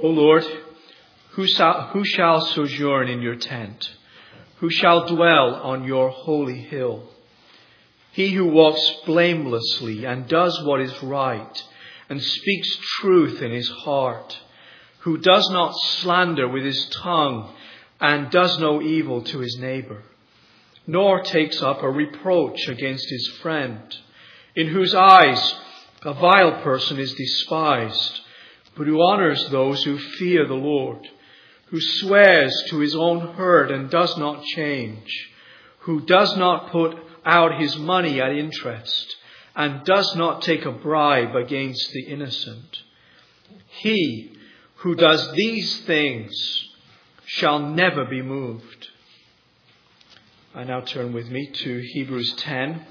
O Lord, who shall sojourn in your tent? Who shall dwell on your holy hill? He who walks blamelessly and does what is right and speaks truth in his heart, who does not slander with his tongue and does no evil to his neighbor, nor takes up a reproach against his friend, in whose eyes a vile person is despised, but who honors those who fear the Lord, who swears to his own hurt and does not change, who does not put out his money at interest, and does not take a bribe against the innocent. He who does these things shall never be moved. I now turn with me to Hebrews 10,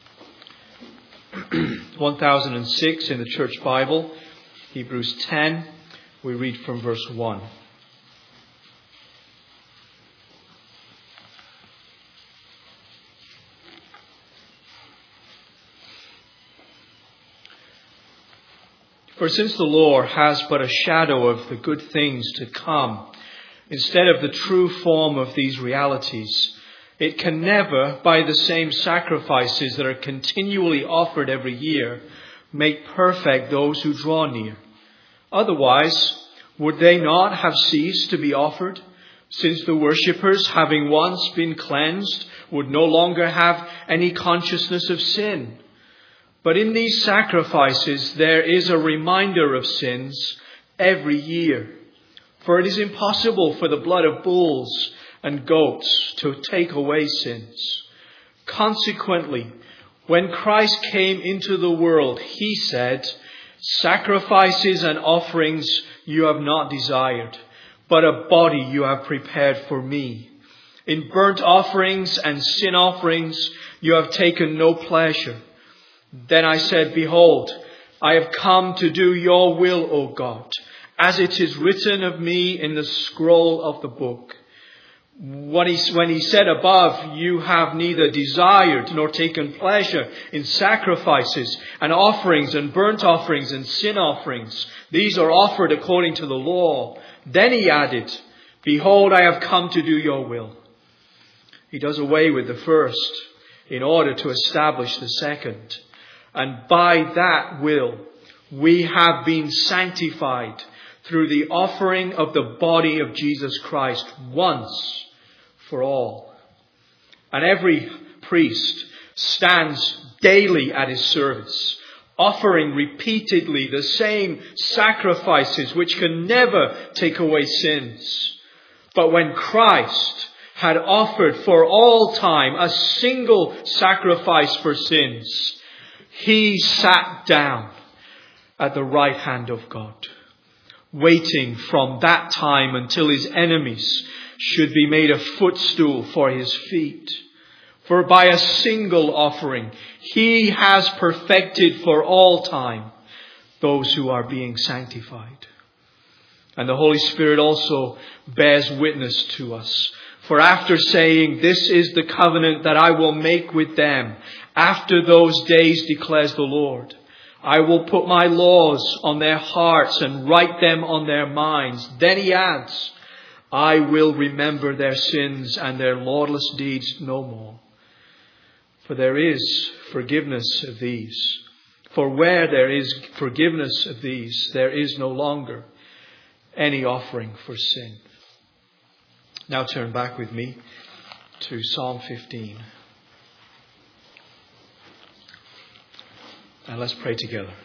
1006 in the Church Bible. Hebrews 10, we read from verse 1. For since the law has but a shadow of the good things to come, instead of the true form of these realities, it can never, by the same sacrifices that are continually offered every year, make perfect those who draw near. Otherwise, would they not have ceased to be offered, since the worshippers, having once been cleansed, would no longer have any consciousness of sin? But in these sacrifices there is a reminder of sins every year. For it is impossible for the blood of bulls and goats to take away sins. Consequently, when Christ came into the world, he said, "Sacrifices and offerings you have not desired, but a body you have prepared for me. In burnt offerings and sin offerings you have taken no pleasure." Then I said, "Behold, I have come to do your will, O God, as it is written of me in the scroll of the book." When he said above, "You have neither desired nor taken pleasure in sacrifices and offerings and burnt offerings and sin offerings. These are offered according to the law." Then he added, "Behold, I have come to do your will." He does away with the first in order to establish the second. And by that will, we have been sanctified through the offering of the body of Jesus Christ once for all. And every priest stands daily at his service, offering repeatedly the same sacrifices which can never take away sins. But when Christ had offered for all time a single sacrifice for sins, he sat down at the right hand of God, waiting from that time until his enemies should be made a footstool for his feet. For by a single offering, he has perfected for all time those who are being sanctified. And the Holy Spirit also bears witness to us. For after saying, "This is the covenant that I will make with them after those days, declares the Lord. I will put my laws on their hearts and write them on their minds." Then he adds, "I will remember their sins and their lawless deeds no more." For there is forgiveness of these. For where there is forgiveness of these, there is no longer any offering for sin. Now turn back with me to Psalm 15. And let's pray together.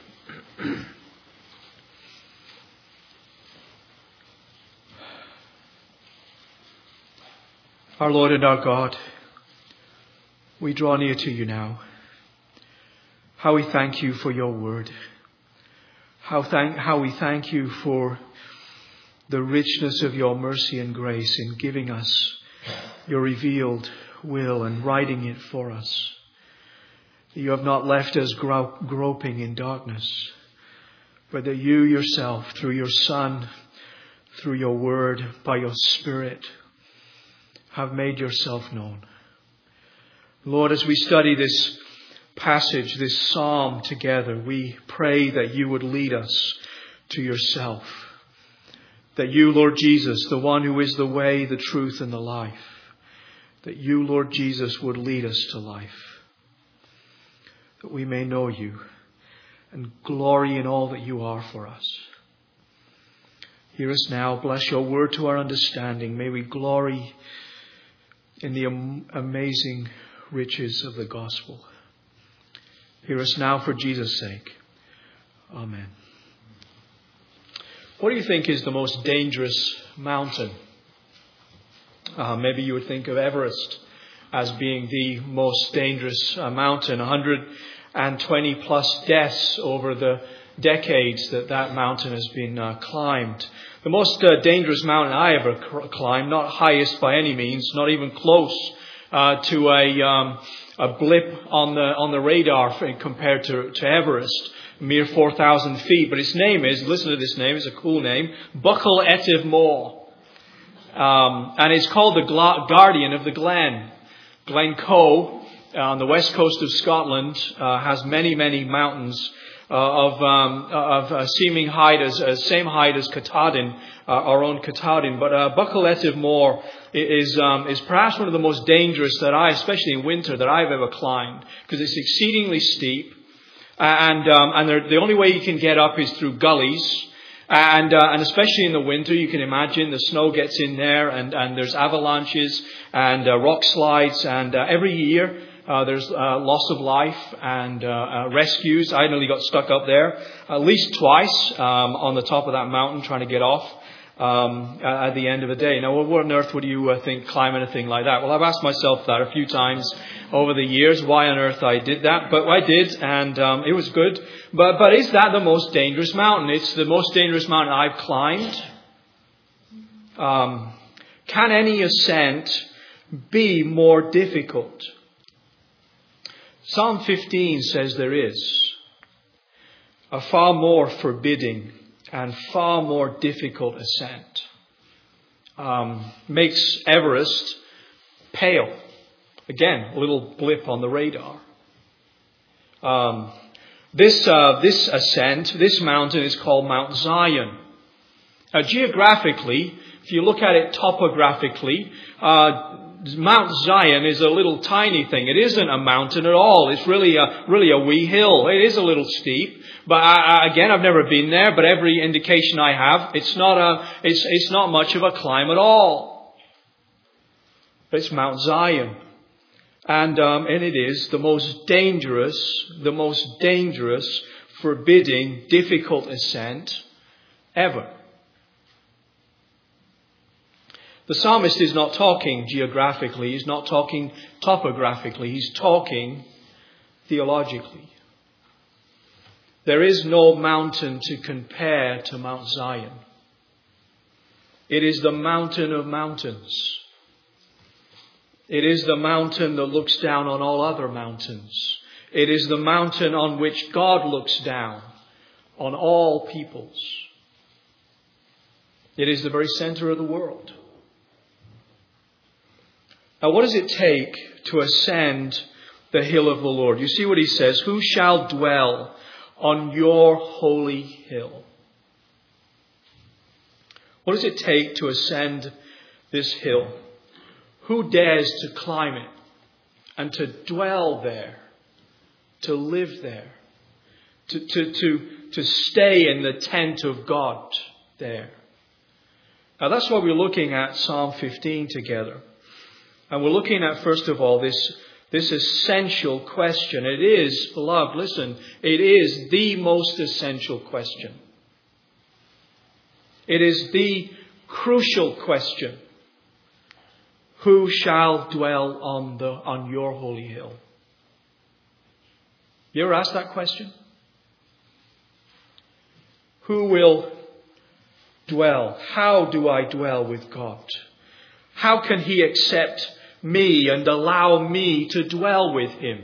Our Lord and our God, we draw near to you now. How we thank you for your word. How we thank you for the richness of your mercy and grace in giving us your revealed will and writing it for us. You have not left us groping in darkness, but that you yourself, through your Son, through your word, by your Spirit, have made yourself known. Lord, as we study this passage, this psalm together, we pray that you would lead us to yourself, that you, Lord Jesus, the one who is the way, the truth, and the life, that you, Lord Jesus, would lead us to life, that we may know you and glory in all that you are for us. Hear us now. Bless your word to our understanding. May we glory in the amazing riches of the gospel. Hear us now for Jesus' sake. Amen. What do you think is the most dangerous mountain? Maybe you would think of Everest as being the most dangerous mountain. 120 plus deaths over the decades that mountain has been climbed. The most dangerous mountain I ever climbed, not highest by any means, not even close to a blip on the radar compared to Everest, mere 4,000 feet. But its name is, listen to this name, it's a cool name, Buccal Etive Moor. And it's called the Guardian of the Glen. Glencoe, on the west coast of Scotland, has many, many mountains of seeming height as same height as Katahdin, our own Katahdin. But Buccal Etive Moor is perhaps one of the most dangerous especially in winter, that I've ever climbed, because it's exceedingly steep, and the only way you can get up is through gullies. And especially in the winter, you can imagine the snow gets in there, and there's avalanches and rock slides, and every year there's loss of life and rescues. I nearly got stuck up there at least twice on the top of that mountain trying to get off at the end of the day. Now, what on earth would you think climb anything like that? Well, I've asked myself that a few times over the years, why on earth I did that. But I did, and it was good. But is that the most dangerous mountain? It's the most dangerous mountain I've climbed. Can any ascent be more difficult? Psalm 15 says there is a far more forbidding and far more difficult ascent. Makes Everest pale. Again, a little blip on the radar. This ascent, this mountain is called Mount Zion. Geographically, if you look at it topographically, Mount Zion is a little tiny thing. It isn't a mountain at all. It's really a wee hill. It is a little steep, but again, I've never been there. But every indication I have, it's not much of a climb at all. But it's Mount Zion, and it is the most dangerous, forbidding, difficult ascent ever. The psalmist is not talking geographically, he's not talking topographically, he's talking theologically. There is no mountain to compare to Mount Zion. It is the mountain of mountains. It is the mountain that looks down on all other mountains. It is the mountain on which God looks down on all peoples. It is the very center of the world. Now, what does it take to ascend the hill of the Lord? You see what he says, who shall dwell on your holy hill? What does it take to ascend this hill? Who dares to climb it and to dwell there, to live there, to stay in the tent of God there? Now, that's why we're looking at Psalm 15 together. And we're looking at, first of all, this essential question. It is, beloved, listen, it is the most essential question. It is the crucial question. Who shall dwell on your holy hill? You ever asked that question? Who will dwell? How do I dwell with God? How can he accept me and allow me to dwell with him?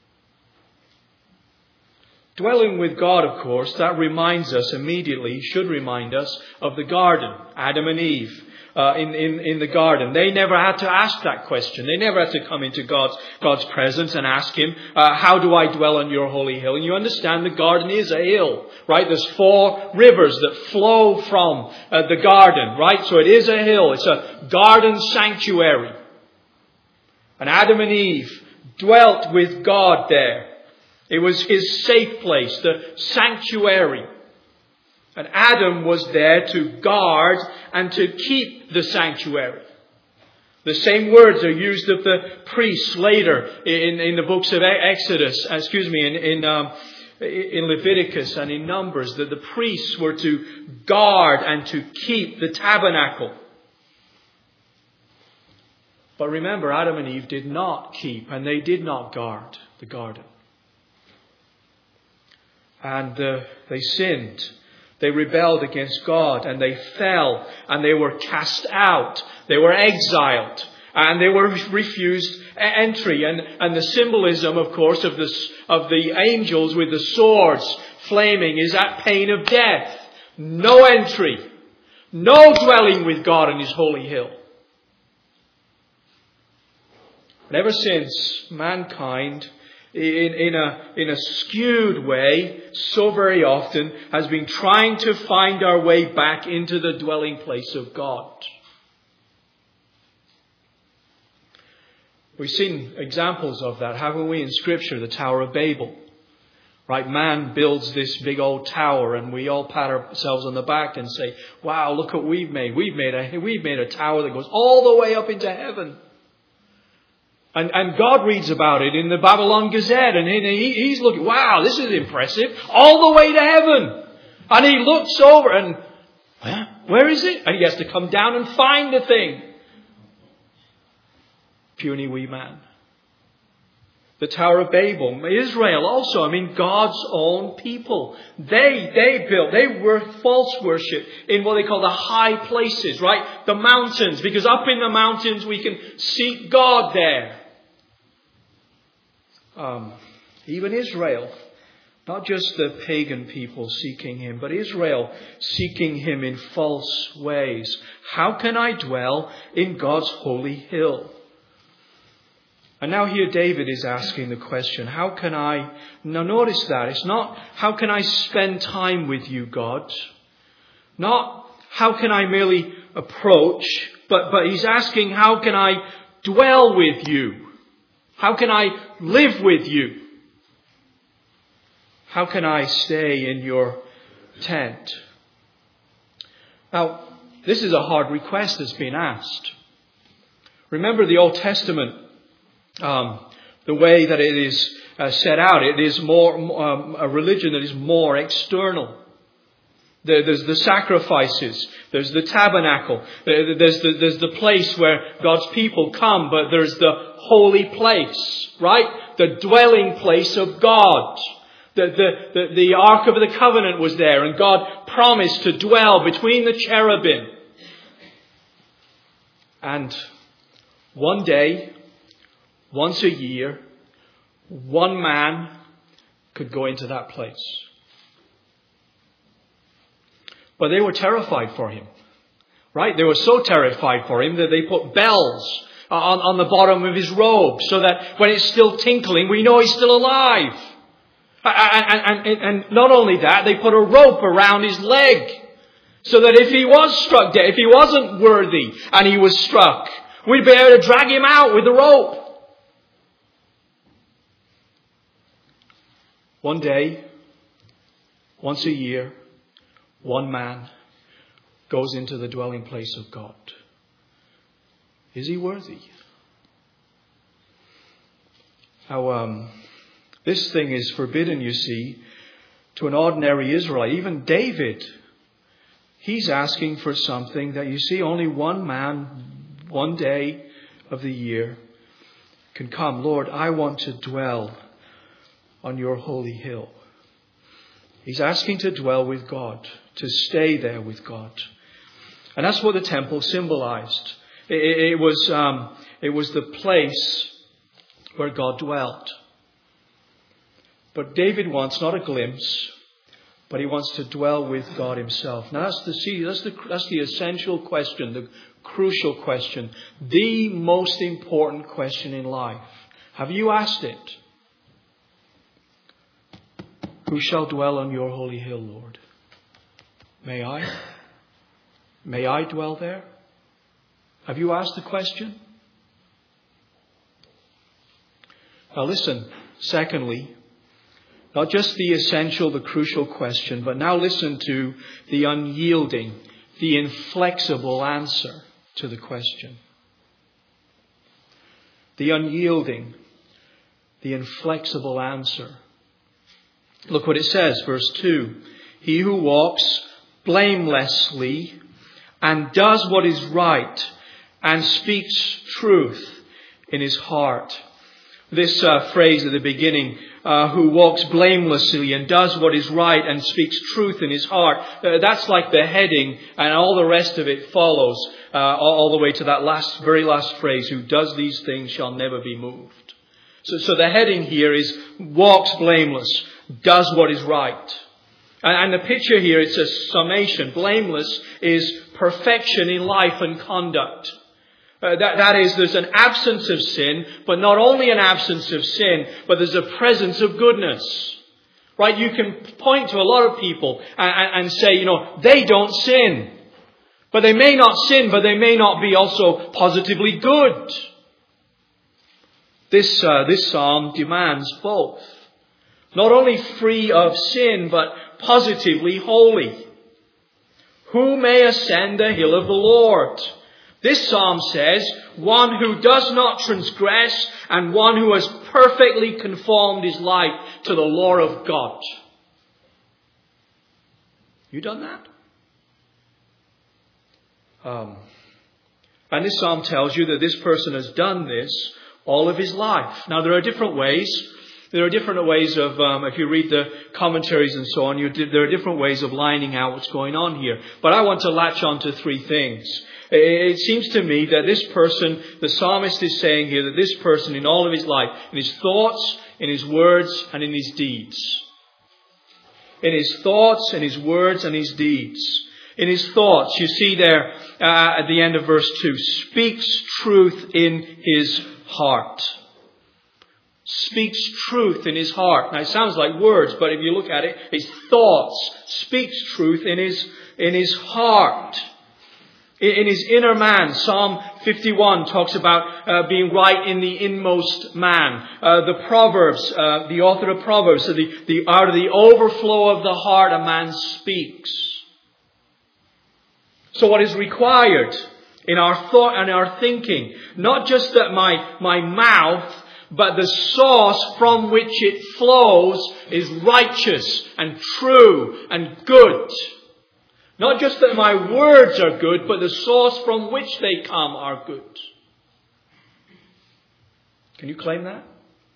Dwelling with God, of course, that reminds us immediately, should remind us of the garden, Adam and Eve. in the garden. They never had to ask that question. They never had to come into God's presence and ask Him, how do I dwell on your holy hill? And you understand the garden is a hill, right? There's 4 rivers that flow from the garden, right? So it is a hill. It's a garden sanctuary. And Adam and Eve dwelt with God there. It was His safe place, the sanctuary. And Adam was there to guard and to keep the sanctuary. The same words are used of the priests later in the books of Exodus, in Leviticus and in Numbers, that the priests were to guard and to keep the tabernacle. But remember, Adam and Eve did not keep and they did not guard the garden. And they sinned. They rebelled against God and they fell and they were cast out. They were exiled and they were refused entry. And the symbolism, of course, of the angels with the swords flaming is that pain of death. No entry. No dwelling with God in His holy hill. But ever since, mankind, in a skewed way, so very often, has been trying to find our way back into the dwelling place of God. We've seen examples of that, haven't we, in Scripture, the Tower of Babel. Right, man builds this big old tower and we all pat ourselves on the back and say, wow, look what we've made. We've made a tower that goes all the way up into heaven. And God reads about it in the Babylon Gazette and he's looking, wow, this is impressive, all the way to heaven. And he looks over and, where is it? And he has to come down and find the thing. Puny wee man. The Tower of Babel, Israel also, God's own people. They were false worship in what they call the high places, right? The mountains, because up in the mountains we can seek God there. Even Israel, not just the pagan people seeking Him, but Israel seeking Him in false ways. How can I dwell in God's holy hill? And now here David is asking the question, how can I... Now notice that. It's not, how can I spend time with you, God? Not, how can I merely approach? But he's asking, how can I dwell with you? How can I live with you? How can I stay in your tent? Now, this is a hard request that's been asked. Remember the Old Testament, the way that it is set out. It is more a religion that is more external. There's the sacrifices. There's the tabernacle. There's the place where God's people come, but there's the holy place, right? The dwelling place of God. The Ark of the Covenant was there, and God promised to dwell between the cherubim. And one day, once a year, one man could go into that place. But they were terrified for him. Right? They were so terrified for him that they put bells on the bottom of his robe so that when it's still tinkling, we know he's still alive. And not only that, they put a rope around his leg so that if he was struck dead, if he wasn't worthy and he was struck, we'd be able to drag him out with the rope. One day, once a year, one man goes into the dwelling place of God. Is he worthy? Now, this thing is forbidden, you see, to an ordinary Israelite. Even David, he's asking for something that, you see, only one man, one day of the year can come. Lord, I want to dwell on your holy hill. He's asking to dwell with God, to stay there with God. And that's what the temple symbolized. It was the place where God dwelt. But David wants not a glimpse, but he wants to dwell with God himself. Now that's the essential question, the crucial question, the most important question in life. Have you asked it? Who shall dwell on your holy hill, Lord? May I? May I dwell there? Have you asked the question? Now listen, secondly, not just the essential, the crucial question, but now listen to the unyielding, the inflexible answer to the question. The unyielding, the inflexible answer. Look what it says, verse 2. He who walks blamelessly and does what is right and speaks truth in his heart. This phrase at the beginning, who walks blamelessly and does what is right and speaks truth in his heart, that's like the heading, and all the rest of it follows all the way to that very last phrase, who does these things shall never be moved. So the heading here is walks blameless, does what is right. And the picture here, it's a summation. Blameless is perfection in life and conduct. That is, there's an absence of sin, but not only an absence of sin, but there's a presence of goodness. Right? You can point to a lot of people and say, they don't sin. But they may not sin, but they may not be also positively good. This psalm demands both. Not only free of sin, but positively holy. Who may ascend the hill of the Lord? This psalm says, one who does not transgress and one who has perfectly conformed his life to the law of God. You done that? And this psalm tells you that this person has done this all of his life. Now there are different ways. There are different ways of, if you read the commentaries and so on, there are different ways of lining out what's going on here. But I want to latch on to three things. It seems to me that this person, the psalmist is saying here that this person in all of his life, in his thoughts, in his words, and in his deeds. In his thoughts, in his words, and his deeds. In his thoughts, you see there at the end of verse 2, speaks truth in his heart. Speaks truth in his heart. Now it sounds like words, but if you look at it, his thoughts. Speaks truth in his heart. In his inner man. Psalm 51 talks about being right in the inmost man. The Proverbs, the author of Proverbs, out of the overflow of the heart a man speaks. So what is required in our thought and our thinking, not just that my mouth, but the source from which it flows is righteous and true and good. Not just that my words are good, but the source from which they come are good. Can you claim that?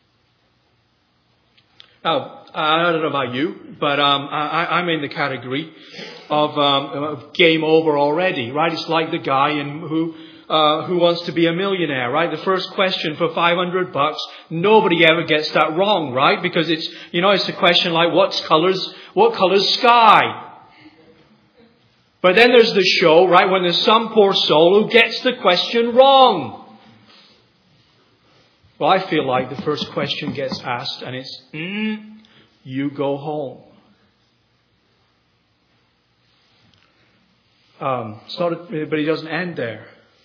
Now, I don't know about you, but I'm in the category of game over already, right? It's like the guy who wants to be a millionaire, right? The first question for $500, nobody ever gets that wrong, right? Because it's a question like what color's sky? But then there's the show, right, when there's some poor soul who gets the question wrong. Well, I feel like the first question gets asked and it's, you go home. But it doesn't end there.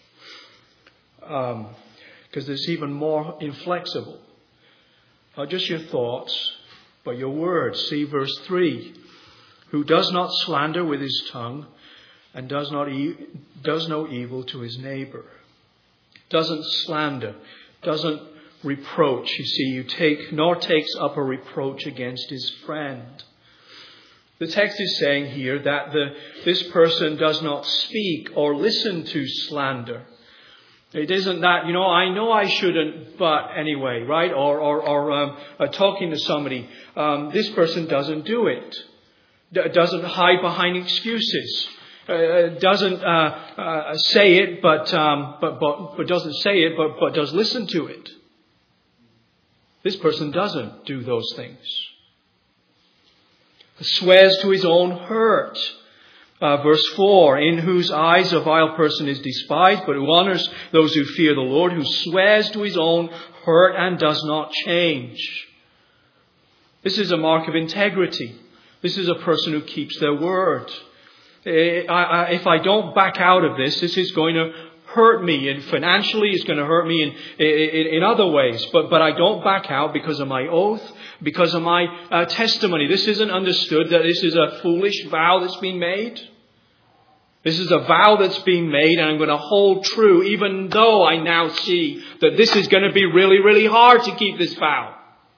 Because there's even more inflexible. Not just your thoughts, but your words. See verse 3. Who does not slander with his tongue and does no evil to his neighbor. Doesn't slander. Doesn't reproach. You see, nor takes up a reproach against his friend. The text is saying here that this person does not speak or listen to slander. It isn't that, I know I shouldn't, but anyway, right? Or talking to somebody. This person doesn't do it. Doesn't hide behind excuses. Doesn't say it, but doesn't say it, but does listen to it. This person doesn't do those things. swears to his own hurt. Verse 4, in whose eyes a vile person is despised, but who honors those who fear the Lord, who swears to his own hurt and does not change. This is a mark of integrity. This is a person who keeps their word. If I don't back out of this is going to hurt me, and financially it's going to hurt me in other ways. But I don't back out because of my oath, because of my testimony. This isn't understood that this is a foolish vow that's been made. This is a vow that's being made, and I'm going to hold true, even though I now see that this is going to be really, really hard to keep this vow.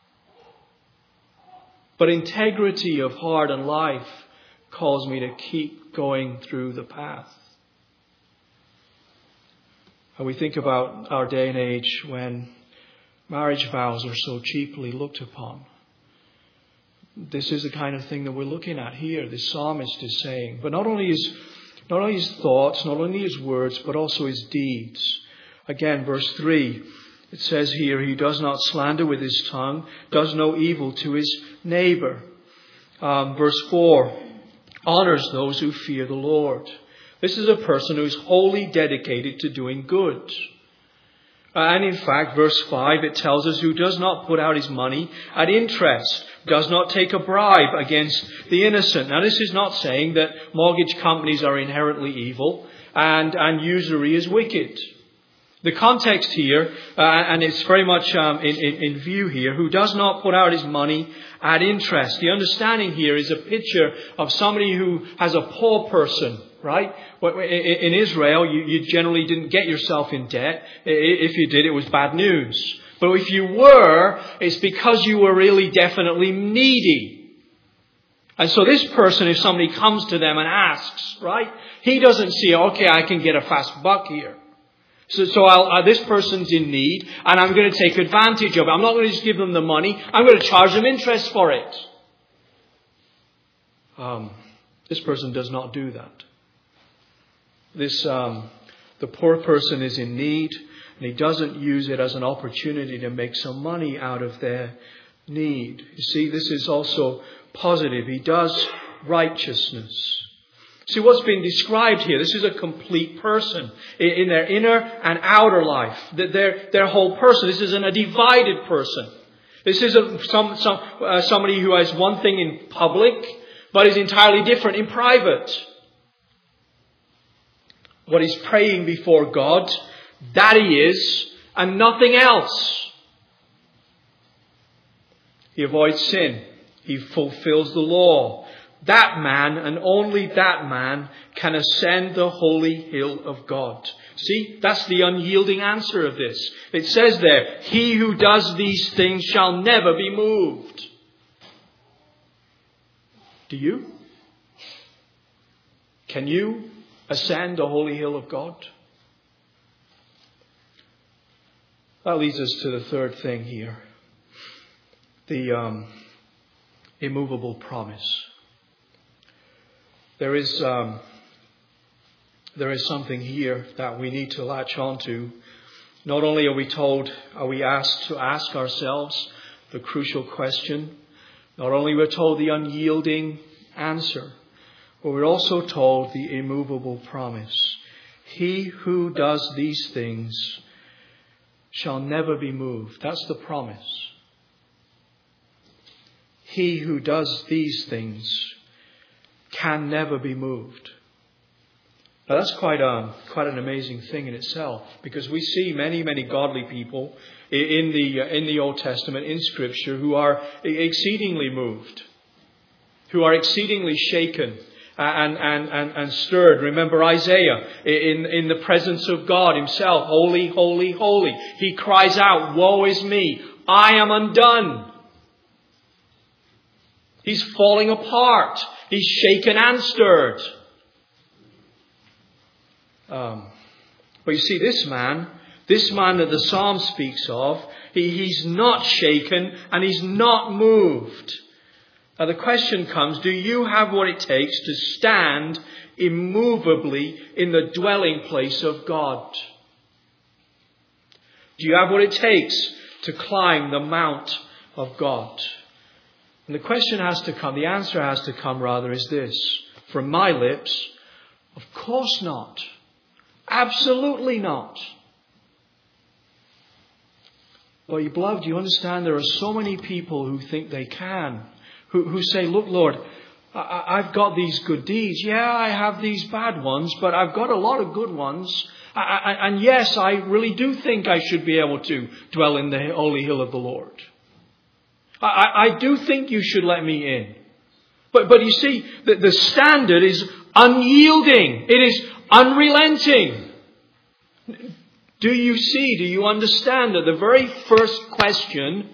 But integrity of heart and life calls me to keep going through the path. And we think about our day and age when marriage vows are so cheaply looked upon. This is the kind of thing that we're looking at here. The psalmist is saying, but not only his thoughts, not only his words, but also his deeds. Again, verse 3, it says here, he does not slander with his tongue, does no evil to his neighbor. Verse 4, honors those who fear the Lord. This is a person who is wholly dedicated to doing good. And in fact, verse 5, it tells us who does not put out his money at interest, does not take a bribe against the innocent. Now, this is not saying that mortgage companies are inherently evil and usury is wicked. The context here, and it's very much in view here, who does not put out his money at interest. The understanding here is a picture of somebody who has a poor person, right? In Israel, you generally didn't get yourself in debt. If you did, it was bad news. But if you were, it's because you were really definitely needy. And so this person, if somebody comes to them and asks, right, he doesn't see, okay, I can get a fast buck here. So this person's in need, and I'm going to take advantage of it. I'm not going to just give them the money. I'm going to charge them interest for it. This person does not do that. The poor person is in need, and he doesn't use it as an opportunity to make some money out of their need. You see, this is also positive. He does righteousness. See, what's being described here, this is a complete person in their inner and outer life. Their whole person. This isn't a divided person. This isn't somebody who has one thing in public, but is entirely different in private. What he's praying before God, that he is, and nothing else. He avoids sin. He fulfills the law. That man, and only that man, can ascend the holy hill of God. See, that's the unyielding answer of this. It says there, he who does these things shall never be moved. Do you? Can you ascend the holy hill of God? That leads us to the third thing here. The immovable promise. There is something here that we need to latch on to. Not only are we asked to ask ourselves the crucial question, not only we're told the unyielding answer, but we're also told the immovable promise. He who does these things shall never be moved. That's the promise. He who does these things can never be moved. Now that's quite an amazing thing in itself, because we see many godly people in the Old Testament, in Scripture, who are exceedingly moved, who are exceedingly shaken and stirred. Remember Isaiah in the presence of God Himself, holy, holy, holy. He cries out, "Woe is me! I am undone." He's falling apart. He's shaken and stirred. But you see, this man that the Psalm speaks of, he's not shaken and he's not moved. Now the question comes, do you have what it takes to stand immovably in the dwelling place of God? Do you have what it takes to climb the mount of God? And the question has to come, the answer has to come rather, is this. From my lips, of course not. Absolutely not. But you beloved, you understand there are so many people who think they can. Who say, look, Lord, I've got these good deeds. Yeah, I have these bad ones, but I've got a lot of good ones. And yes, I really do think I should be able to dwell in the holy hill of the Lord. I do think you should let me in. But you see, the standard is unyielding. It is unrelenting. Do you see, do you understand that the very first question,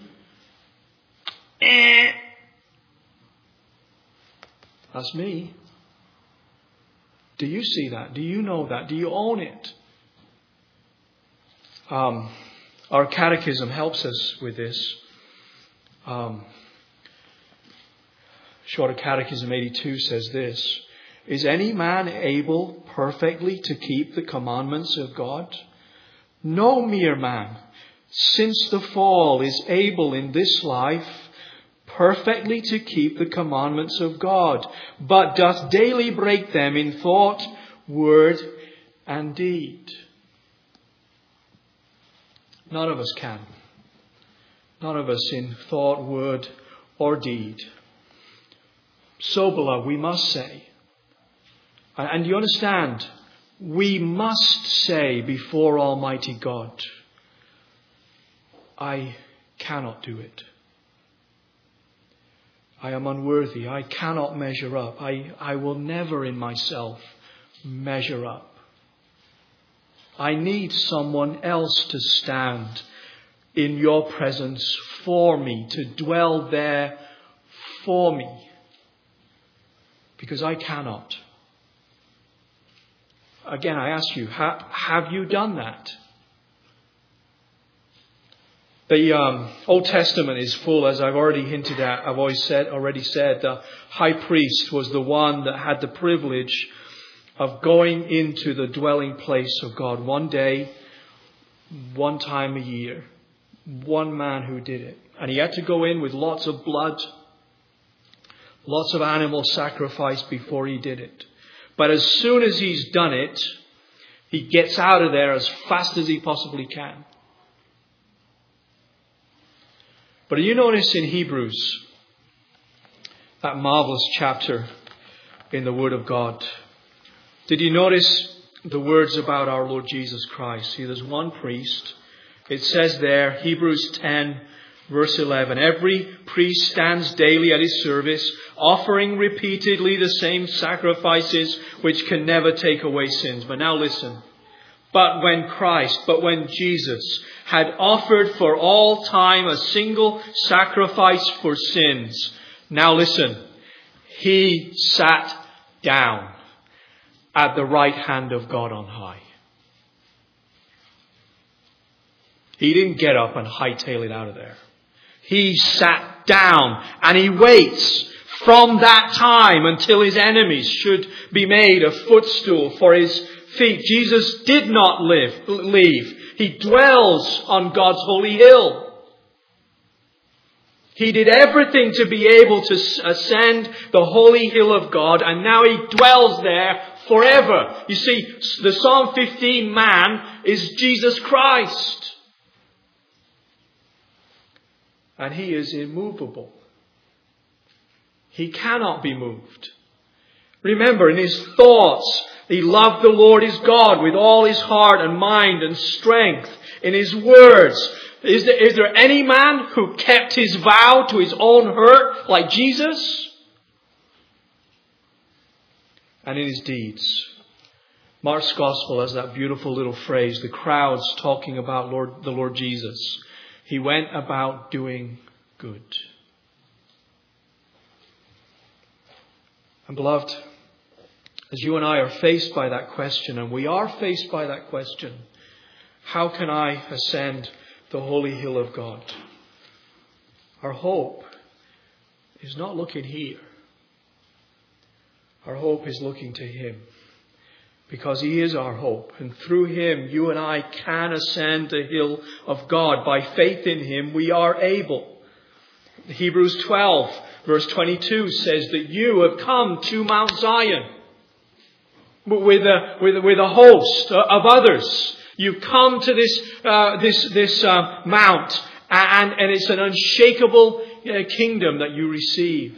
that's me. Do you see that? Do you know that? Do you own it? Our catechism helps us with this. Shorter Catechism 82 says this: is any man able perfectly to keep the commandments of God? No mere man, since the fall, is able in this life perfectly to keep the commandments of God, but doth daily break them in thought, word, and deed. None of us can. None of us in thought, word, or deed. So, beloved, we must say, and you understand, we must say before Almighty God, I cannot do it. I am unworthy. I cannot measure up. I will never in myself measure up. I need someone else to stand in your presence for me, to dwell there for me. Because I cannot. Again, I ask you, have you done that? The Old Testament is full, as I've already hinted at. I've already said, the high priest was the one that had the privilege of going into the dwelling place of God one day, one time a year. One man who did it. And he had to go in with lots of blood, lots of animal sacrifice before he did it. But as soon as he's done it, he gets out of there as fast as he possibly can. But you notice in Hebrews, that marvelous chapter in the Word of God, did you notice the words about our Lord Jesus Christ? See, there's one priest. It says there, Hebrews 10, verse 11, every priest stands daily at his service, offering repeatedly the same sacrifices which can never take away sins. But now listen. But when Jesus had offered for all time a single sacrifice for sins, now listen, he sat down at the right hand of God on high. He didn't get up and hightail it out of there. He sat down and he waits from that time until his enemies should be made a footstool for his feet. Jesus did not leave. He dwells on God's holy hill. He did everything to be able to ascend the holy hill of God, and now he dwells there forever. You see, the Psalm 15 man is Jesus Christ. And he is immovable. He cannot be moved. Remember, in his thoughts, he loved the Lord his God with all his heart and mind and strength. In his words, is there any man who kept his vow to his own hurt like Jesus? And in his deeds. Mark's Gospel has that beautiful little phrase, the crowds talking about the Lord Jesus. He went about doing good. And beloved, as you and I are faced by that question, and we are faced by that question, how can I ascend the holy hill of God? Our hope is not looking here. Our hope is looking to Him. Because He is our hope. And through Him, you and I can ascend the hill of God. By faith in Him, we are able. Hebrews 12, Verse 22 says that you have come to Mount Zion with a host of others. You come to this mount, and it's an unshakable kingdom that you receive.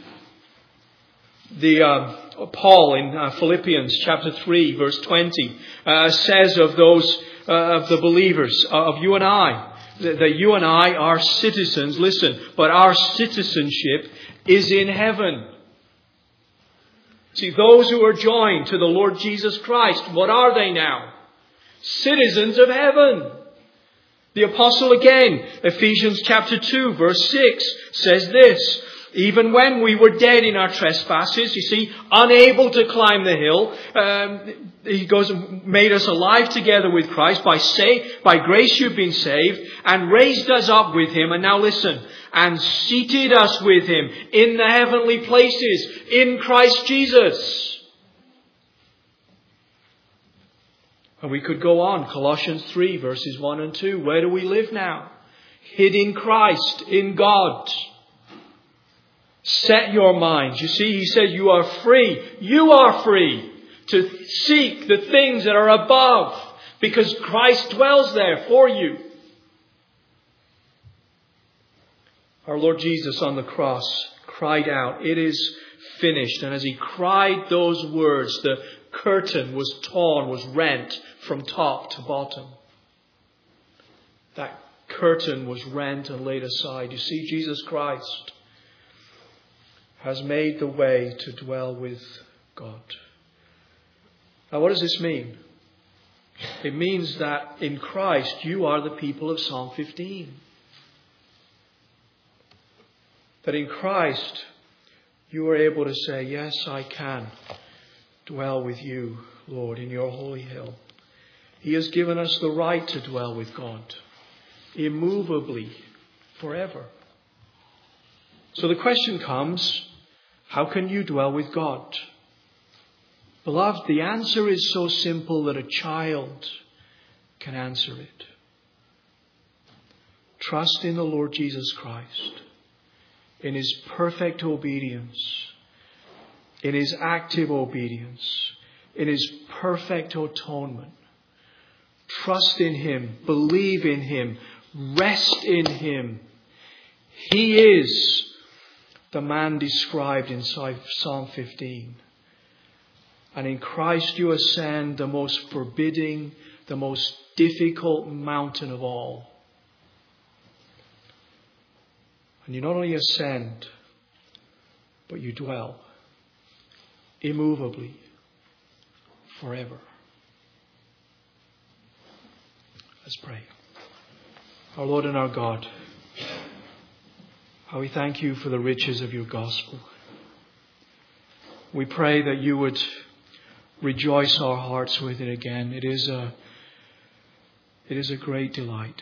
Paul in Philippians chapter 3 verse 20 says of those of the believers, of you and I, that you and I are citizens, listen, but our citizenship is in heaven. See, those who are joined to the Lord Jesus Christ, what are they now? Citizens of heaven. The apostle again, Ephesians chapter 2 verse 6 says this: even when we were dead in our trespasses, you see, unable to climb the hill, he goes and made us alive together with Christ. By grace you've been saved, and raised us up with Him. And now listen, and seated us with Him in the heavenly places in Christ Jesus. And we could go on. Colossians 3 verses 1 and 2. Where do we live now? Hid in Christ, in God. Set your minds. You see, he said you are free. You are free to seek the things that are above, because Christ dwells there for you. Our Lord Jesus on the cross cried out, "It is finished." And as he cried those words, the curtain was torn, was rent from top to bottom. That curtain was rent and laid aside. You see, Jesus Christ has made the way to dwell with God. Now, what does this mean? It means that in Christ you are the people of Psalm 15. That in Christ you are able to say, yes, I can dwell with you, Lord, in your holy hill. He has given us the right to dwell with God, immovably, forever. So the question comes, how can you dwell with God? Beloved, the answer is so simple that a child can answer it. Trust in the Lord Jesus Christ, in His perfect obedience, in His active obedience, in His perfect atonement. Trust in Him, believe in Him, rest in Him. He is the man described in Psalm 15. And in Christ you ascend the most forbidding, the most difficult mountain of all. And you not only ascend, but you dwell immovably forever. Let's pray. Our Lord and our God, how we thank you for the riches of your gospel. We pray that you would rejoice our hearts with it again. It is a great delight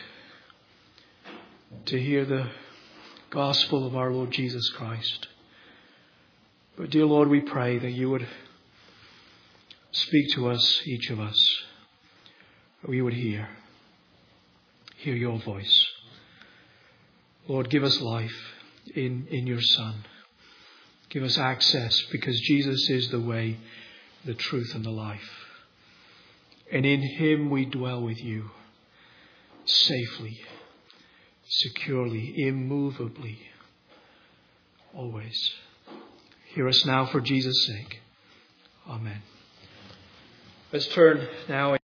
to hear the gospel of our Lord Jesus Christ. But dear Lord, we pray that you would speak to us, each of us. We would hear your voice. Lord, give us life in your Son. Give us access, because Jesus is the way, the truth, and the life. And in Him we dwell with you safely, securely, immovably, always. Hear us now for Jesus' sake. Amen. Let's turn now